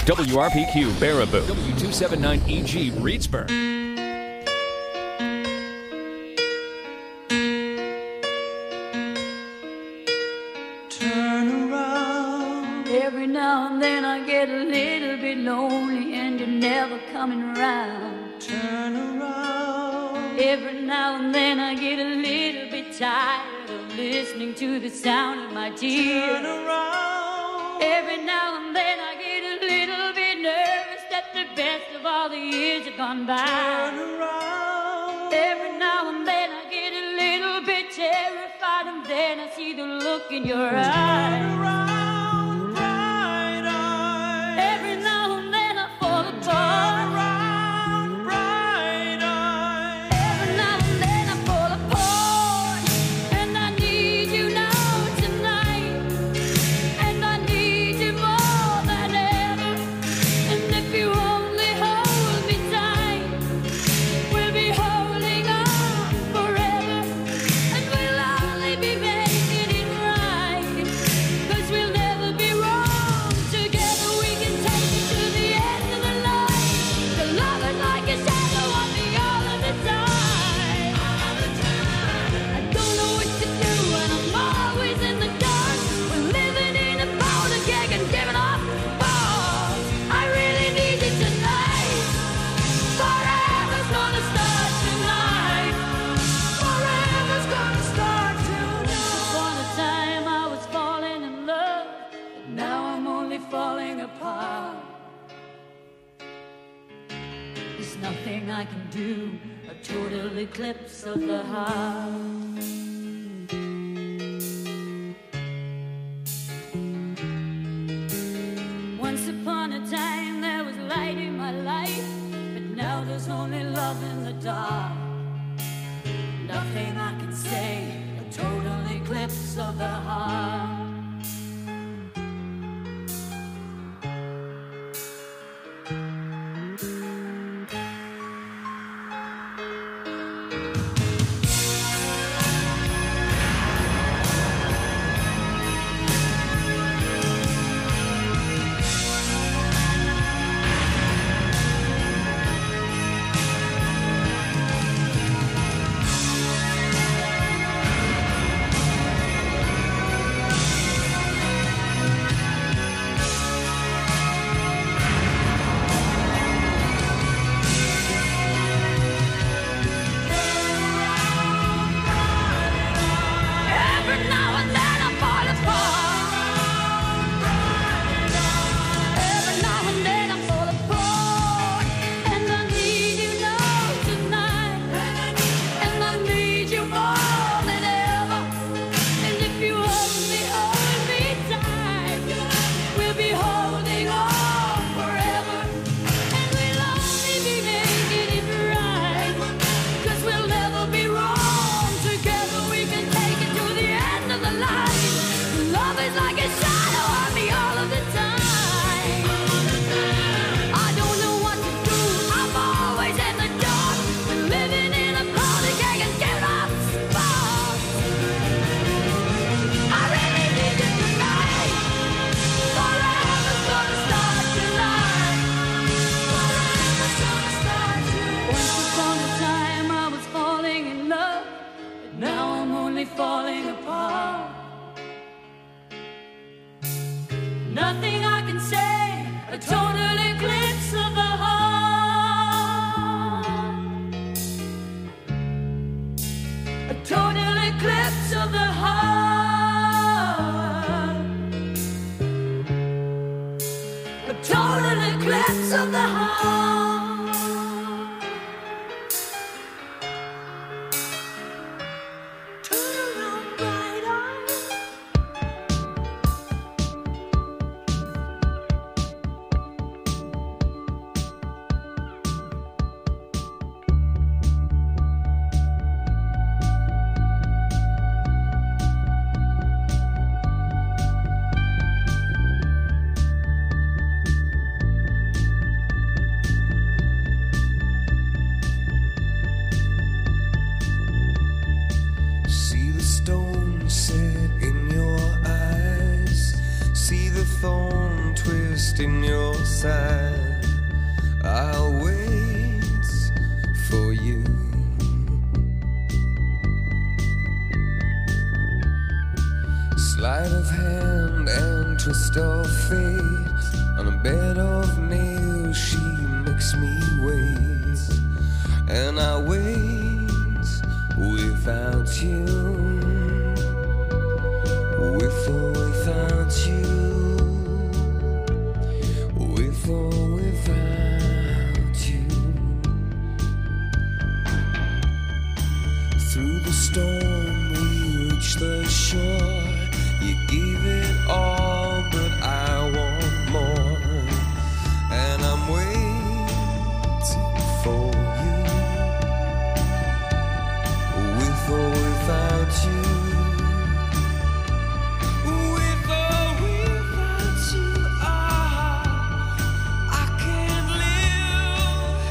WRPQ Baraboo, W279EG Reedsburg. Turn around. Every now and then I get a little bit lonely and you're never coming around. Turn around. Every now and then I get a little bit tired of listening to the sound of my tears. Turn around. Every now and then I get a little bit nervous that the best of all the years have gone by. Turn around. Every now and then I get a little bit terrified and then I see the look in your eyes. Turn around, bright eyes. Every now and then I fall apart. Turn around, bright eyes. Every now and then I fall apart. And I need you now tonight. And I need you more than ever. And if you only hold me tight, we'll be holding on forever. And we'll only be making it right. 'Cause we'll never be wrong. Together we can take it to the end of the line. The love is like a shadow on me all of the time. I don't know what to do and I'm always in the dark. We're living in a powder keg and giving off balls. I really need you tonight. Forever's gonna start tonight. Forever's gonna start tonight. Upon a time I was falling in love, but now I'm only falling apart. There's nothing I can do, a total eclipse of the heart. Once upon a time there was light in my life, but now there's only love in the dark. Nothing I can say, a total eclipse of the heart. Every now and then I fall apart. Every now and then I fall apart. And I need you now tonight. And I need you more than ever. And if you only hold me tight, we'll be holding on forever. And we'll only be making it right. 'Cause we'll never be wrong. Together we can take it to the end of the line. Love is like a shadow on me all of the time. I don't know what to do, I'm always in the dark. We're living in a powder keg and giving off sparks. I really need you tonight. Forever's gonna start tonight. Forever's gonna start tonight. Once upon a time I was falling in love, but now I'm only falling apart. Nothing I can say, a total eclipse of the heart. A total eclipse of the heart. A total eclipse of the heart. Turn around, bright eyes. See the stone set in your eyes. See the thorn twist pierced in your side. I'll wait for you. Sleight of hand and twist of fate. On a bed of nails she makes me wait. And I wait without you. With or without you. With or without you. Through the storm we reach the shore. You gave it all, but I want more. And I'm waiting for you. With or without you. With or without you, I can't live.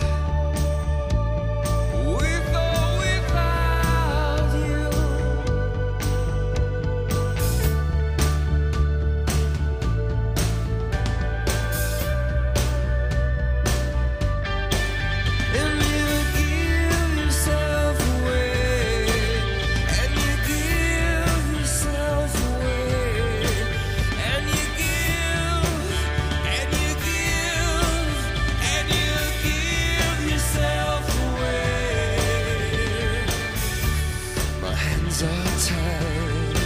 With or without you. And you give yourself away, and you give yourself away, and you give, and you give, and you give yourself away. My hands are tied,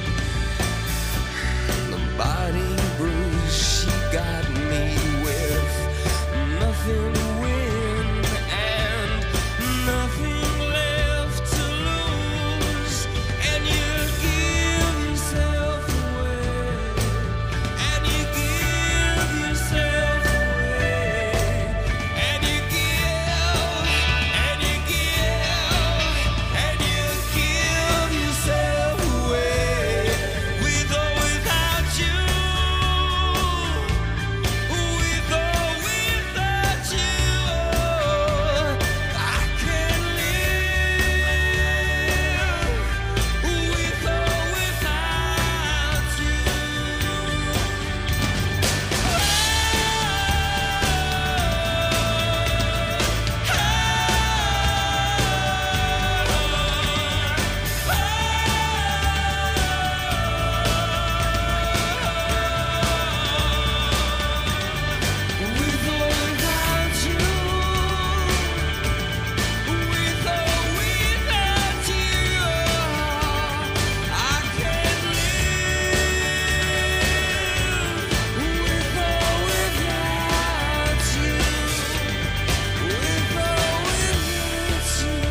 the body bruised. She got me with nothing to win and nothing left to lose. And you give yourself away, and you give yourself away, and you give, and you give, and you give yourself away. With or without you. With or without you, I can't live. With or without you. With or without you. With or without you, I can't live. With or without you. With or without you.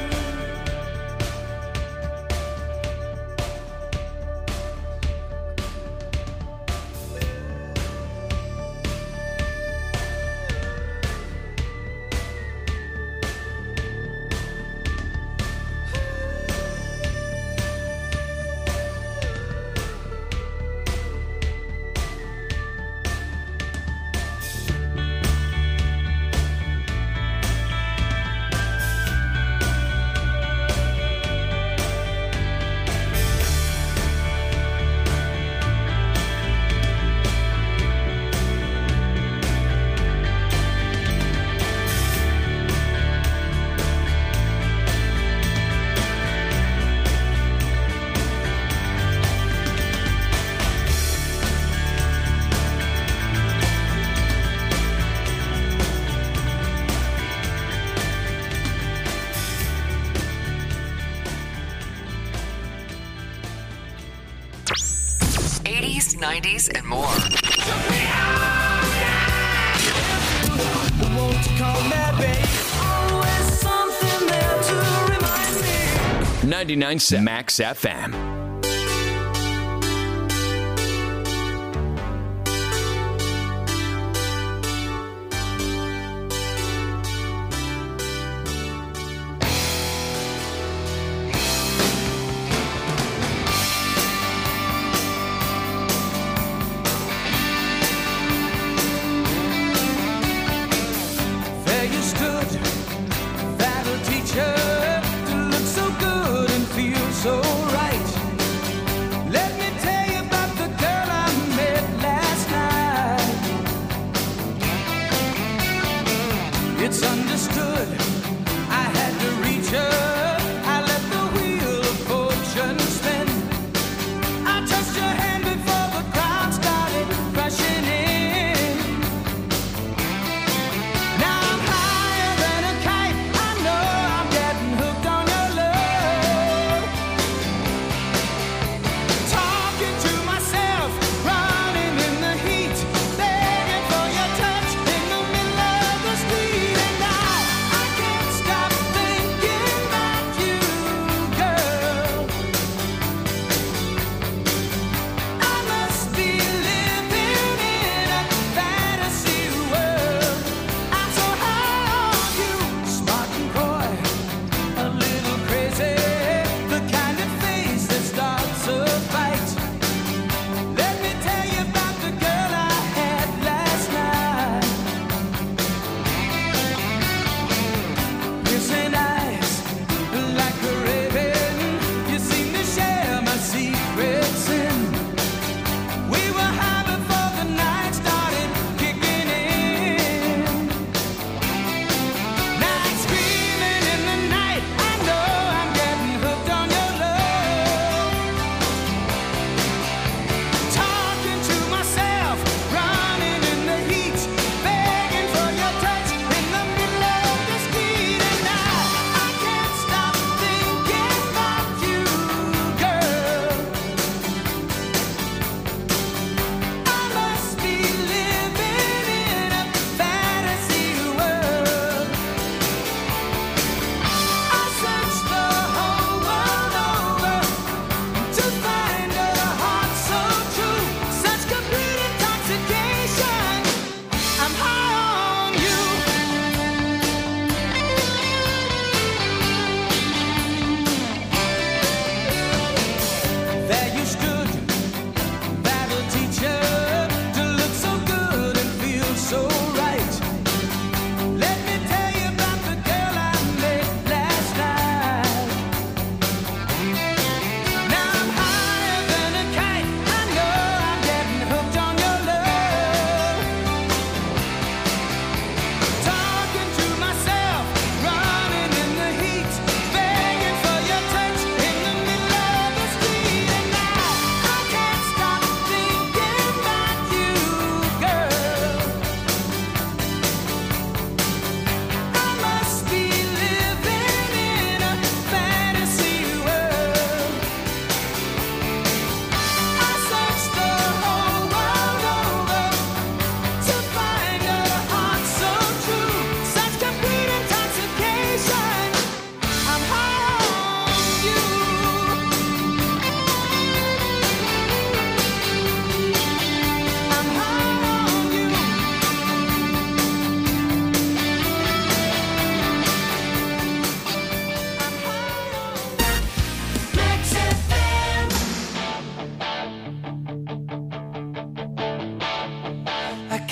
'80s, '90s, and more. Won't you call me, babe? Always something there to remind me. 99.7 Max FM. There you stood, that old teacher, to look so good and feel so right.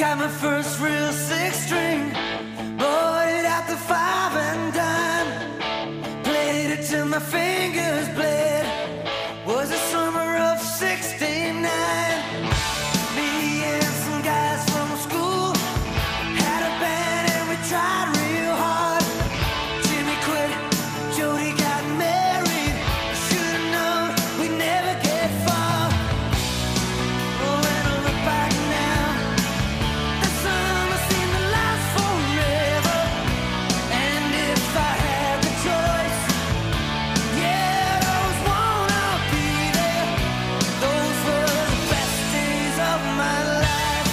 Got my first real six string, bought it at the 5 and dime, played it till my fingers bled. Was the summer of '69. Me and some guys from school had a band and we tried real hard. Jimmy quit, Jody got married. Should've known we'd never get far. Oh, when I look back now, the summer seemed to last forever. And if I had the choice, yeah, those wanna be there. Those were the best days of my life.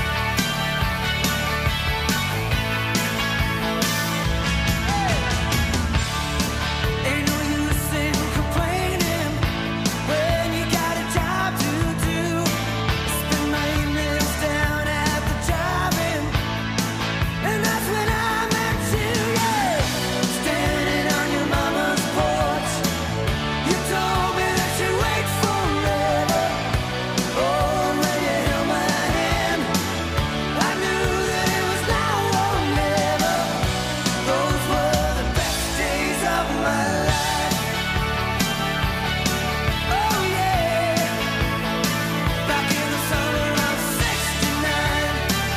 Ain't no use in complaining when you got a job to do. Spend my evenings down at the drive-in, and that's when I met you, yeah. Standing on your mama's porch, you told me that you'd wait forever. Oh, when you held my hand, I knew that it was now or never. Those were the best days of my life. Oh yeah, back in the summer of '69.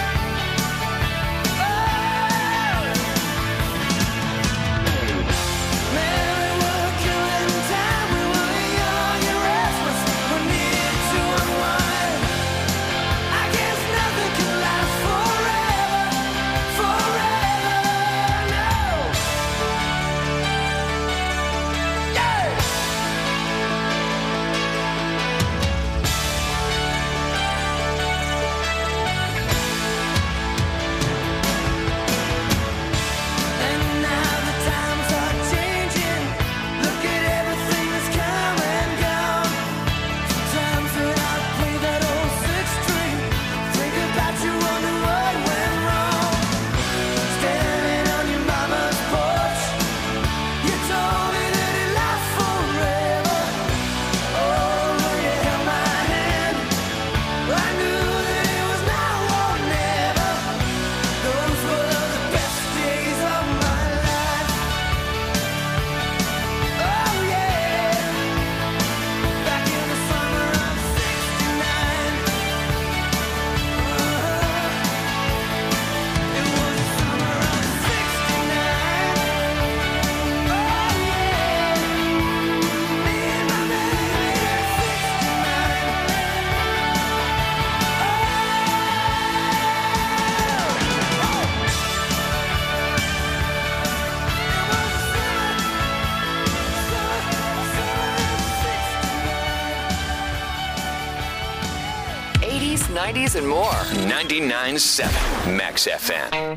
Man, we were killing time. We were young and restless. We needed to unwind. I guess nothing can last forever, forever, no. Yeah. And now the times are changing. Look at everything that's come and gone. Sometimes when I play that old six string, think about you, wonder what went wrong. Standing on your mama's porch, you told me that it lasts forever. Oh, when you held my hand, I knew that it was now or never. Those were the best days of my life. Oh yeah, back in the summer of '69. It was the summer of '69. Oh yeah, me and my baby at '69. '80s, '90s, and more. 99.7 Max FM.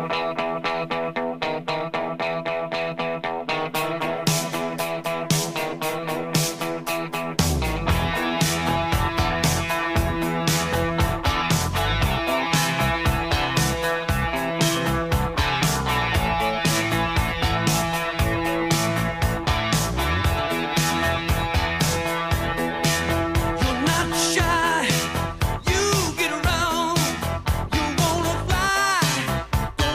You're not shy, you get around, you wanna fly,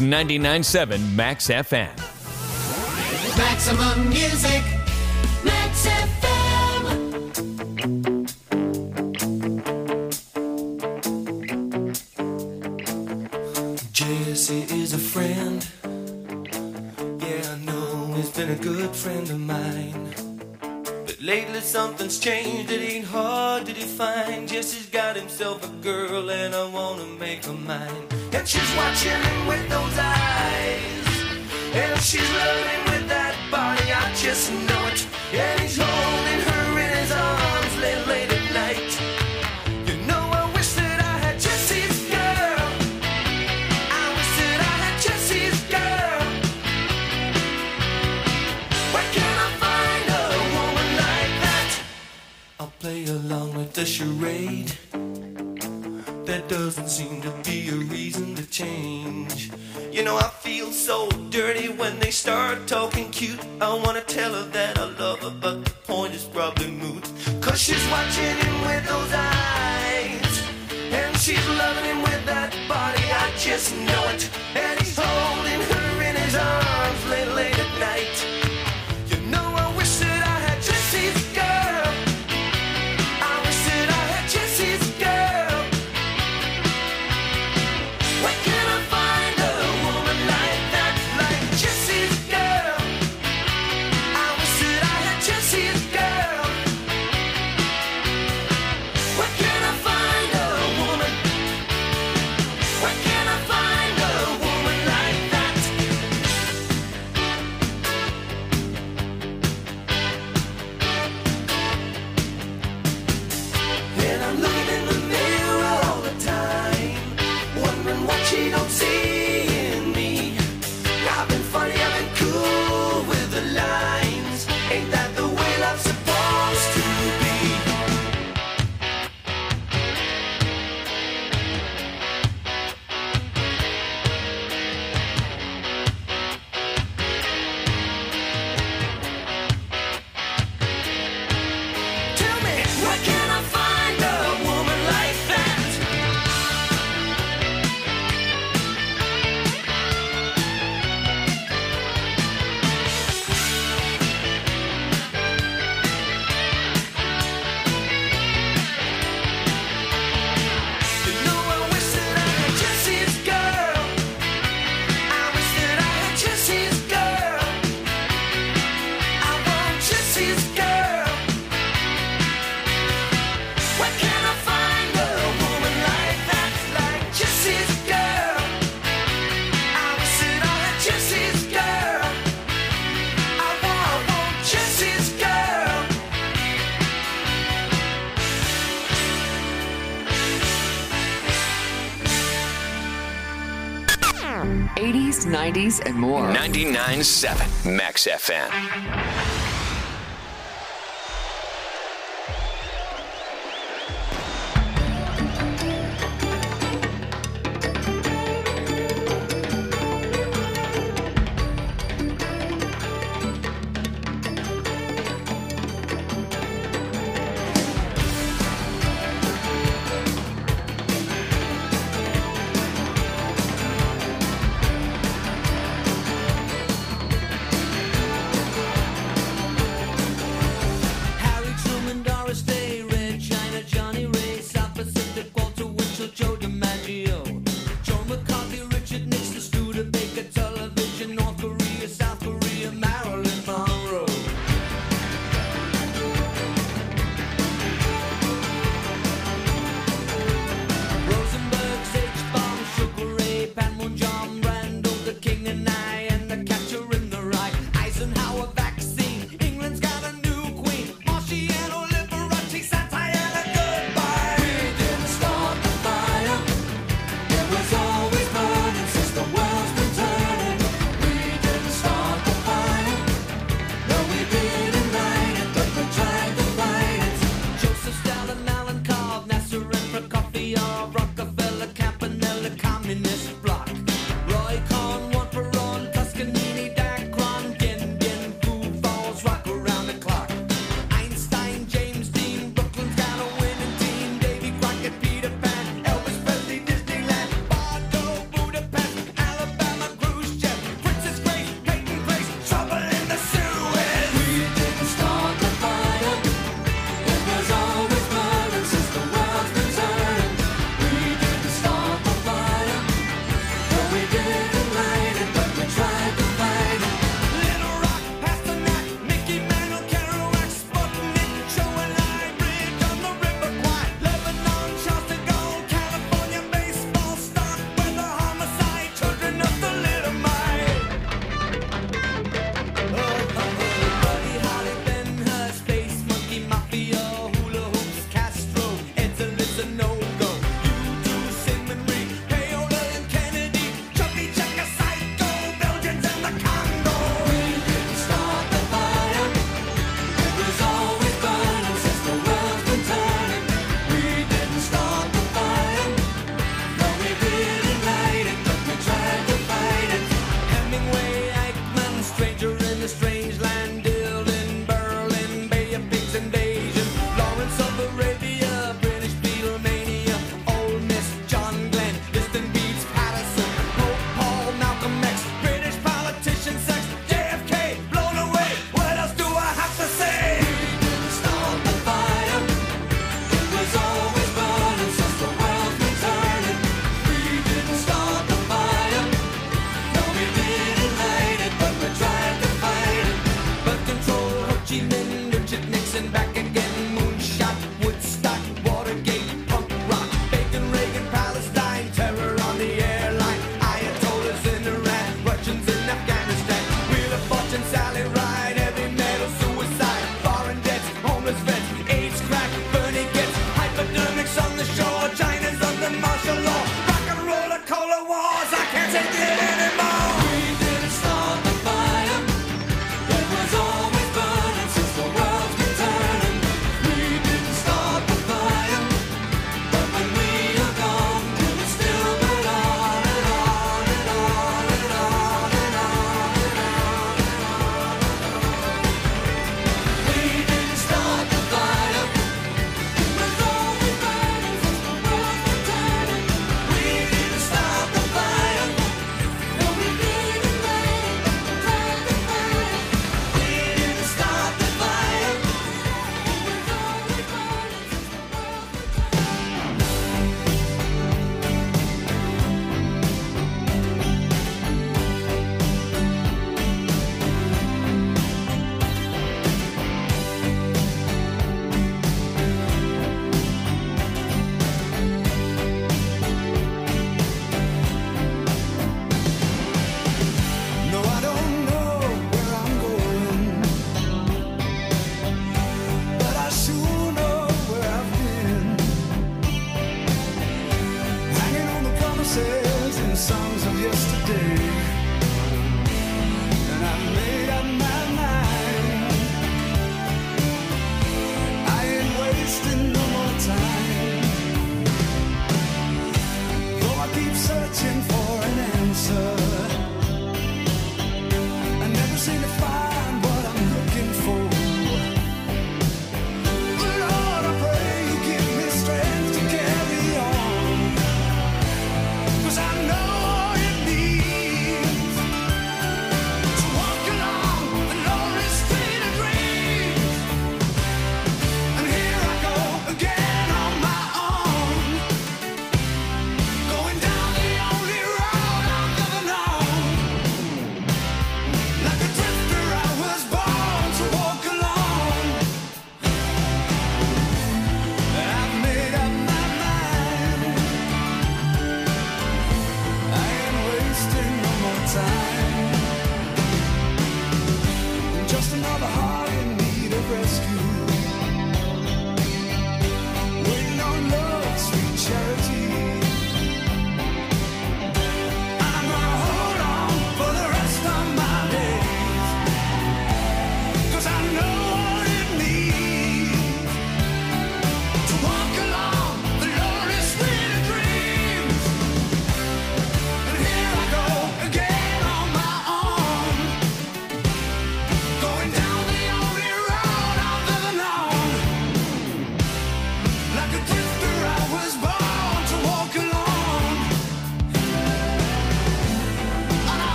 99.7 Max FM. Maximum music, Max FM. Jesse is a friend. Yeah, I know he's been a good friend of mine. But lately something's changed, it ain't hard to define. Jesse's got himself a girl and I wanna make her mine. And she's watching him with those eyes, and she's loving him with that body, I just know it. And he's holding her in his arms late at night. You know I wish that I had Jesse's girl. I wish that I had Jesse's girl. Where can I find a woman like that? I'll play along with the charade. There doesn't seem to be a reason to change. You know I feel so dirty when they start talking cute. I wanna tell her that I love her, but the point is probably moot. Cause she's watching him with those eyes, and she's loving him with that body, I just know it. And he's holding her in his arms late at night. You know I wish that I had Jesse's girl. I wish that I had Jesse's girl. Where can I find a woman like that, like Jesse's girl? I wish that I had Jesse's girl. Where can I find a woman? Where can I find a woman like that? And I'm looking in the mirror all the time, wondering what she don't see in me. I've been funny, I've been cool with the lines. Ain't that the way love's supposed to be? Tell me, where can I find a woman like that? You know I wish that I had Jesse's girl. I wish that I had Jesse's girl. I want Jesse's girl. Where can I find a woman like that, like Jesse's girl? I wish that I had Jesse's girl. I want Jesse's girl. 80s, 90s, and more. 99.7 Max FM.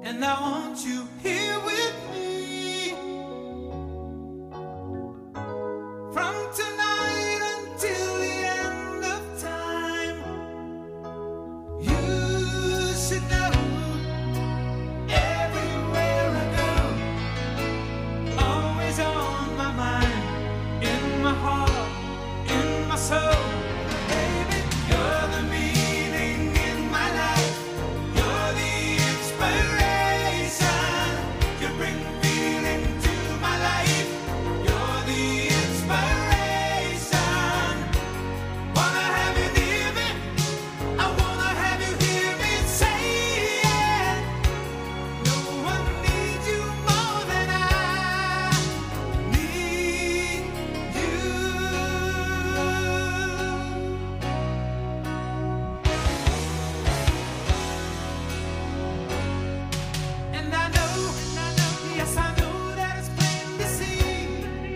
And I want you here with me. From tonight until the end of time. You should know everywhere I go. Always on my mind, in my heart, in my soul. Baby, you're the meaning in my life. You're the inspiration. You bring feeling to my life. You're the inspiration. Wanna have you near me. I wanna have you hear me say it. No one needs you more than I need you. And I know, yes I know that it's plain to see.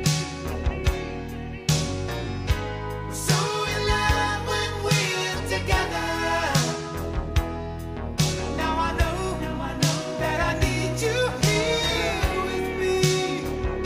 We're so in love when we're together. Now I know that I need you here with me.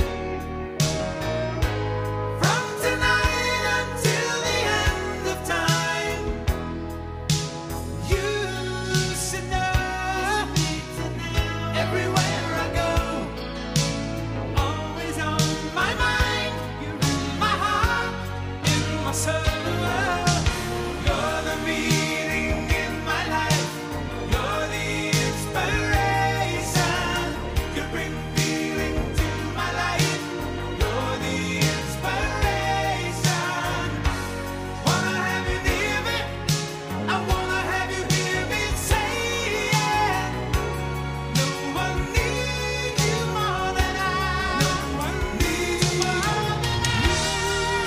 From tonight until the end of time. You should know everywhere I go. Always on my mind. You're in my heart, in my soul. You're the meaning in my life. You're the inspiration. You bring feeling to my life. You're the inspiration. Wanna have you near me. I wanna have you hear me say it. No one needs you more than I. No one needs you more than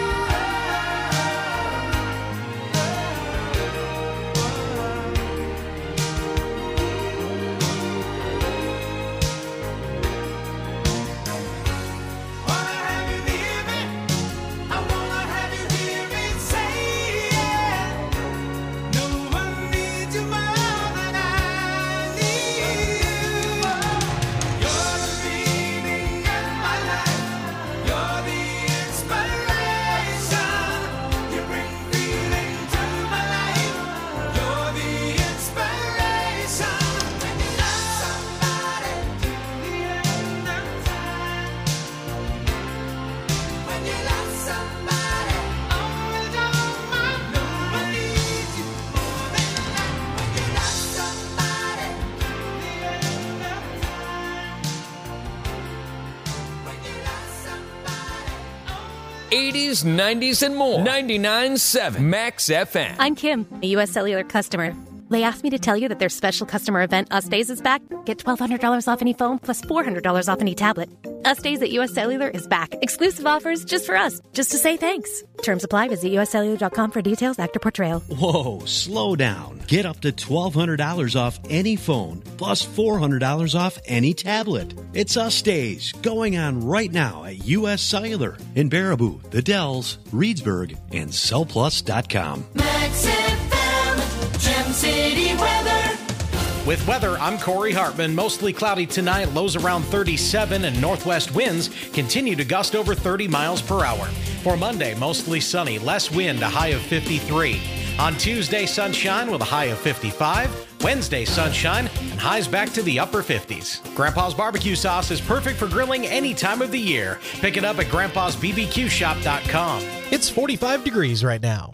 Wanna have you near me. I wanna have you hear me say it. No one needs you more than I need you. You're the meaning in my life. You're the inspiration. You bring feeling to my life. You're the inspiration. When you love somebody to the end of time. When you love somebody, always on my mind. No one needs you more than that. When you love somebody to the end of time. When you love somebody, always 80s, 90s, and more. 99.7 Max FM. I'm Kim, a U.S. Cellular customer. They asked me to tell you that their special customer event, Us Days, is back. Get $1,200 off any phone plus $400 off any tablet. Us Days at U.S. Cellular is back. Exclusive offers just for us, just to say thanks. Terms apply. Visit uscellular.com for details. Actor portrayal. Whoa, slow down. Get up to $1,200 off any phone, plus $400 off any tablet. It's Us Days, going on right now at U.S. Cellular in Baraboo, The Dells, Reedsburg, and cellplus.com. Max FM, Gem City weather. With weather, I'm Corey Hartman. Mostly cloudy tonight, lows around 37, and northwest winds continue to gust over 30 miles per hour. For Monday, mostly sunny, less wind, a high of 53. On Tuesday, sunshine with a high of 55. Wednesday, sunshine, and highs back to the upper 50s. Grandpa's barbecue sauce is perfect for grilling any time of the year. Pick it up at grandpa'sbbqshop.com. It's 45 degrees right now.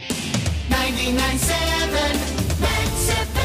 99.7 Max FM.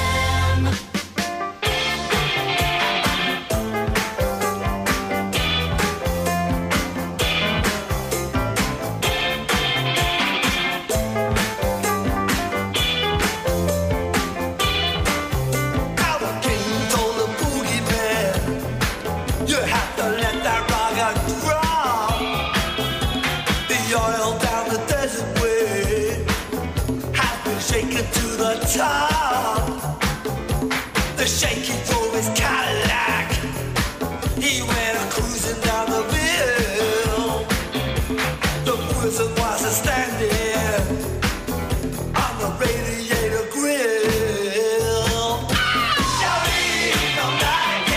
Our king's on the boogie bed. You have to let that rock drop. The oil down the desert way has been shaken to the top. The shaky drove his Cadillac. He went cruising down the hill. The prison was standing on the radiator grill. Shouting all night.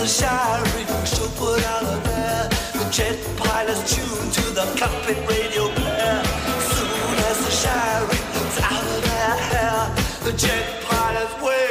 the siren show put out of there. The jet pilot's tuned to the cockpit radio blare. Soon as the siren's out of their hair, the jet pilot's way.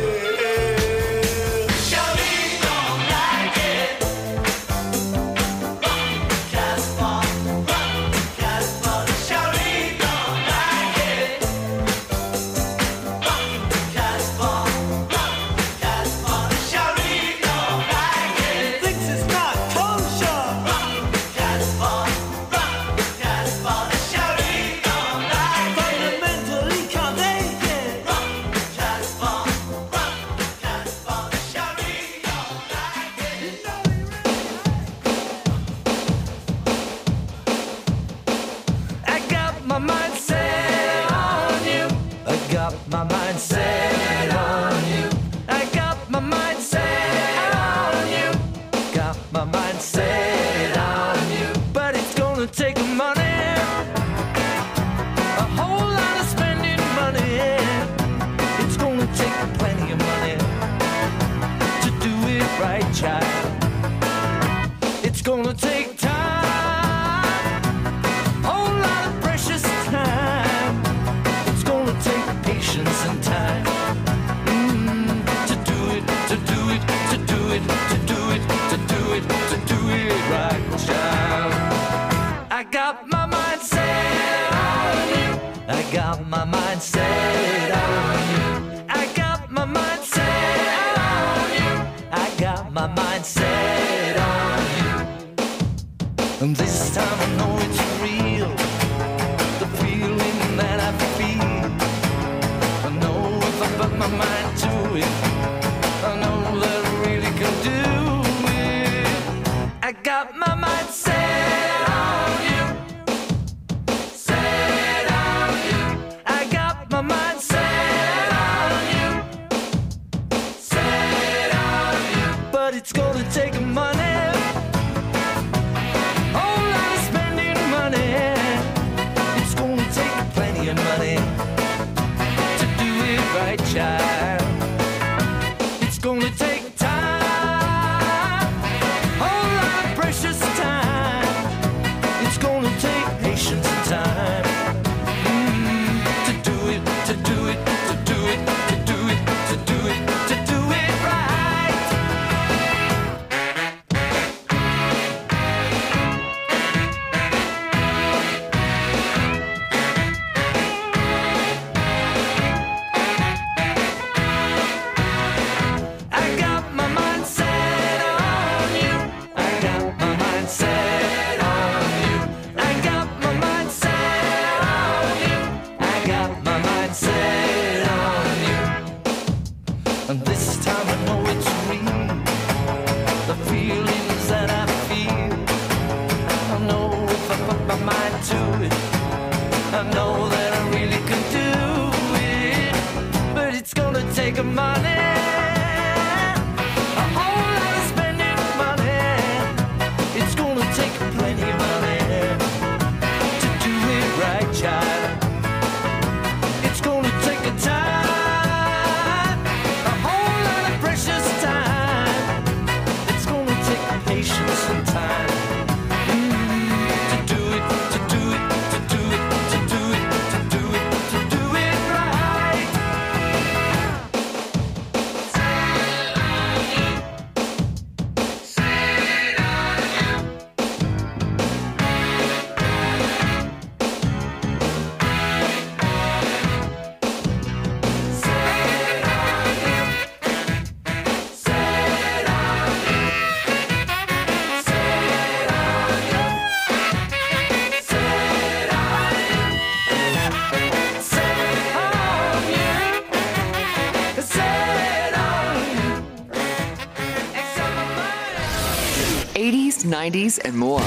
'80s, '90s, and more.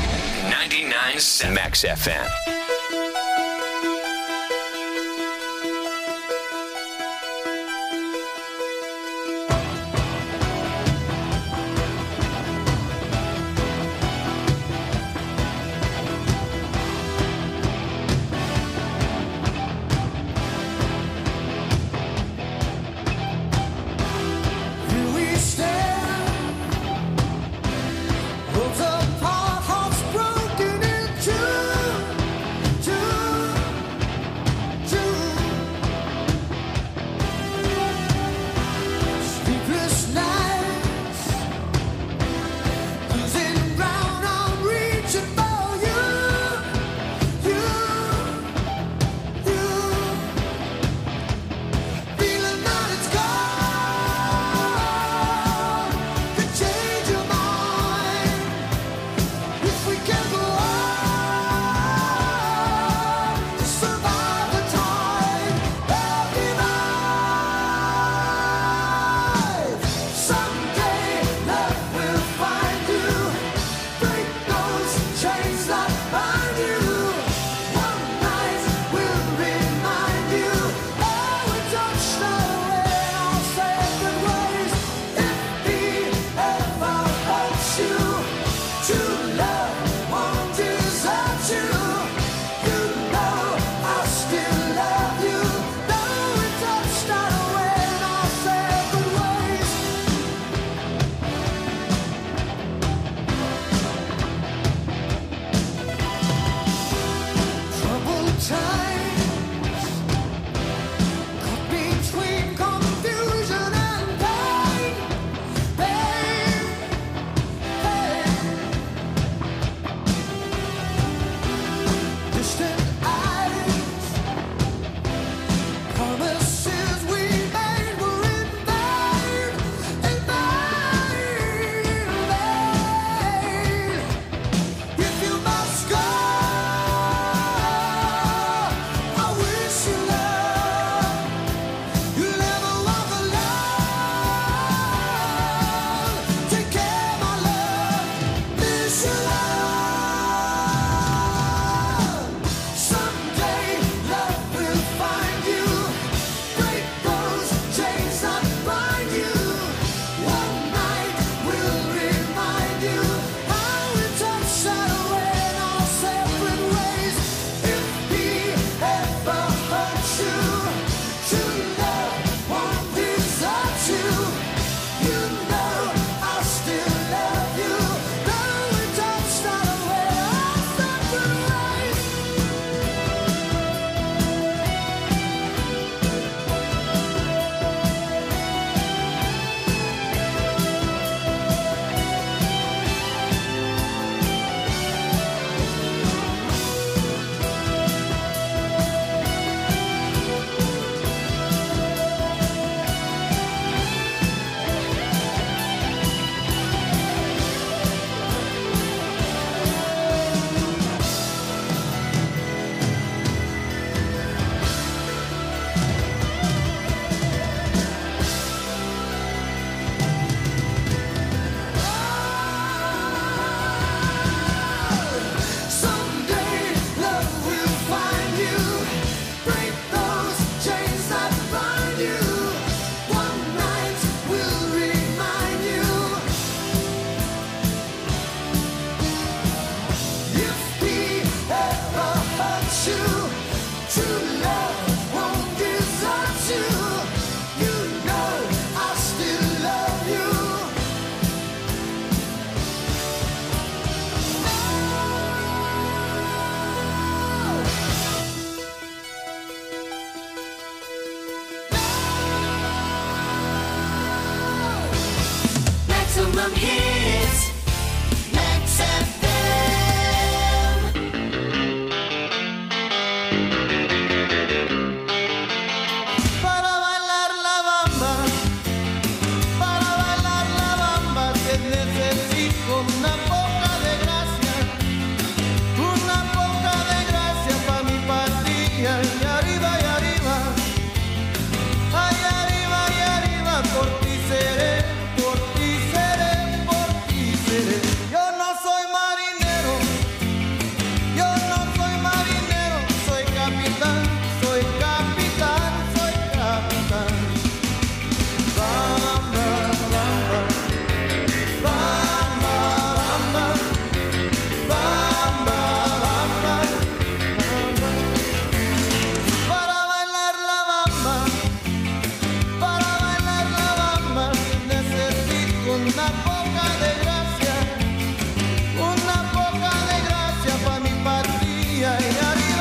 99.7 Max FM. Here we stand some hits. Max FM. Para bailar la bamba, que necesito una poca de gracia para mi patria. Y arriba, ay, arriba, por ti seré. Yo no soy marinero, soy capitán. Bamba, bamba, bamba, bamba, bamba, bamba. Para bailar la bamba, necesito una poca de gracia para mi patria. Y arriba,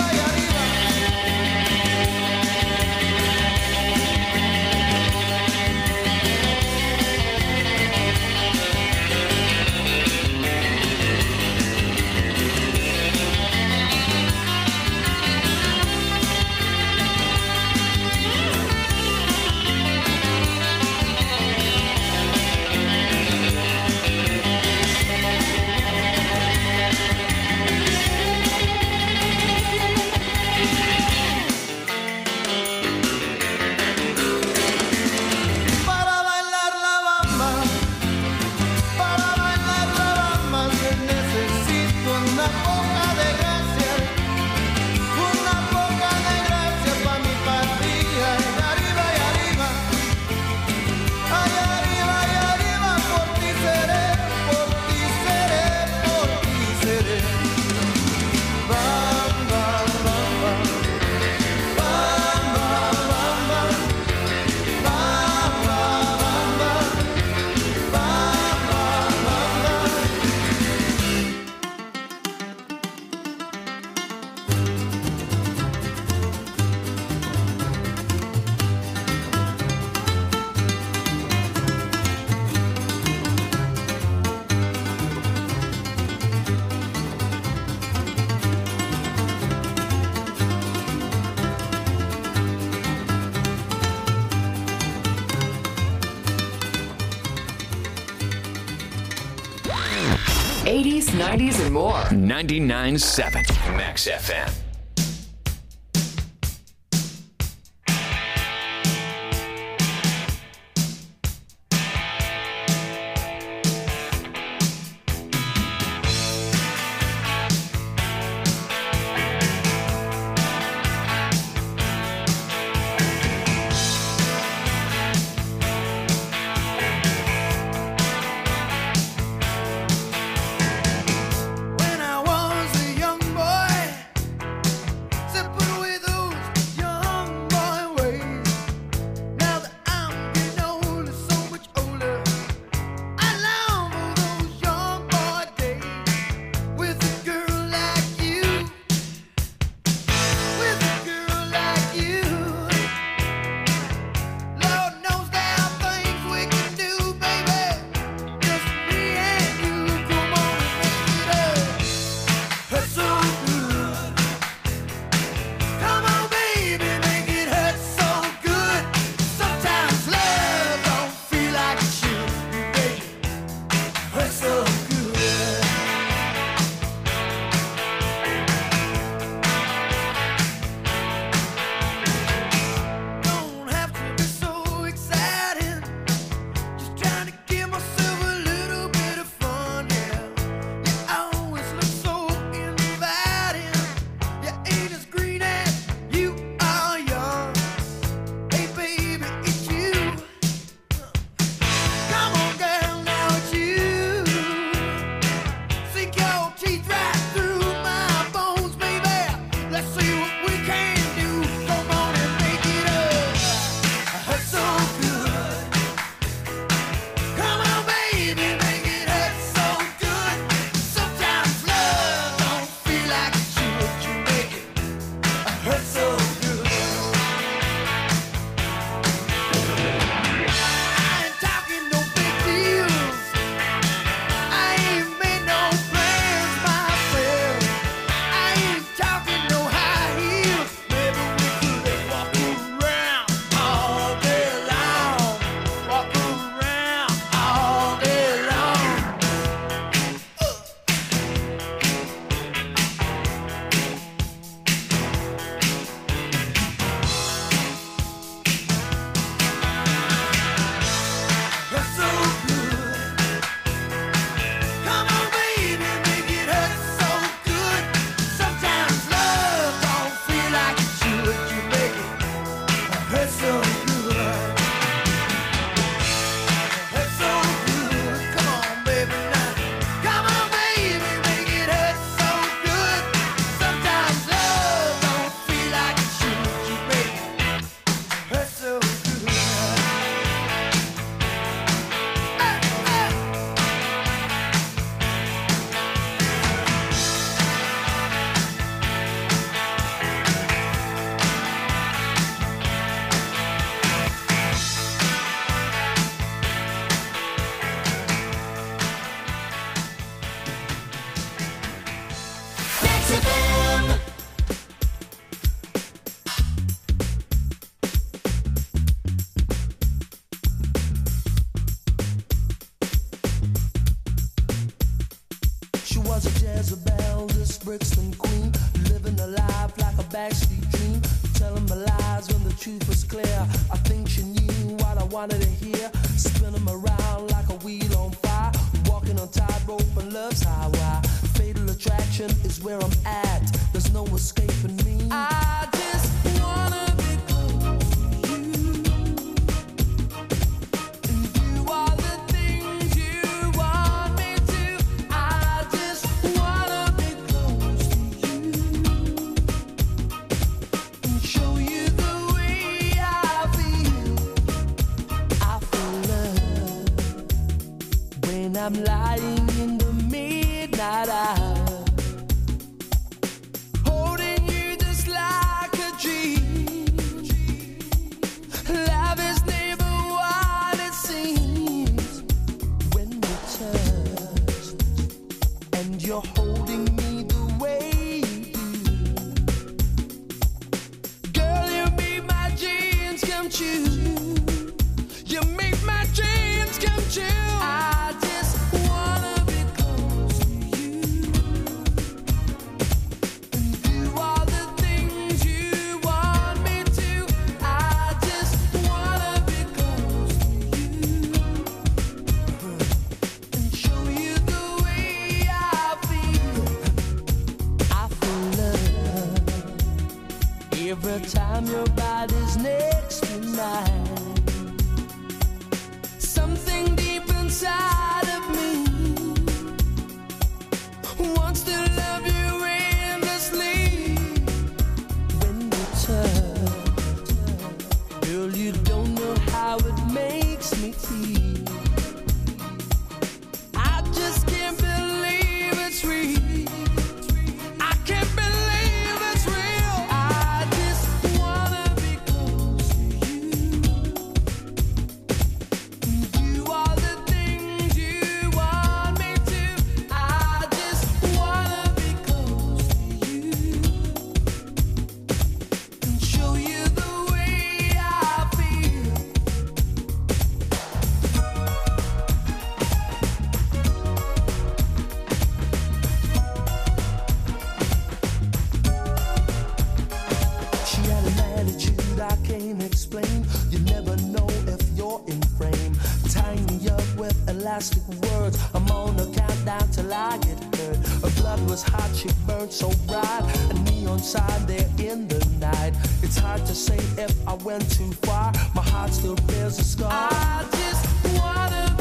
para bailar la bamba, necesito una poca de gracia para mi patria. Y arriba, ay, arriba, por ti seré. Bamba, bamba, bamba, bamba, bamba, bamba, '80s, '90s, and more. 99.7 Max FM. When I was a young boy, was a Jezebel, this Brixton queen, living a life like a backstreet dream, telling my lies when the truth was clear. I think she knew what I wanted to hear, spinning them around like a wheel on fire, walking on tightrope and love's highway. Fatal attraction is where I'm at, there's no escaping me. I just wanna be close to you, and do all the things you want me to. I just wanna be close to you, and show you the way I feel. I feel love when I'm lying in the midnight hour, holding you just like a dream. Love is never what it seems when we touch, and you're holding me the way you do. Girl, you make my dreams come true. You make my dreams come true. I just wanna be close to you, and do all the things you want me to. I just wanna be close to you, and show you the way I feel. I feel love every time your body's next to mine. Something deep inside of me wants to love you endlessly. When we touch, girl, you don't know how it makes me feel. I just can't believe it's real. I can't believe it's real. I just wanna be close to you, and do all the things you want me to. I just wanna be close to you, and show you the way I feel. She had an attitude I can't explain. You never know if you're in frame. Tying me up with elastic words. I'm on a countdown till I get hurt. Her blood was hot, she burned so bright. A neon sign there in the night. It's hard to say if I went too far. My heart still bears a scar. I just wanna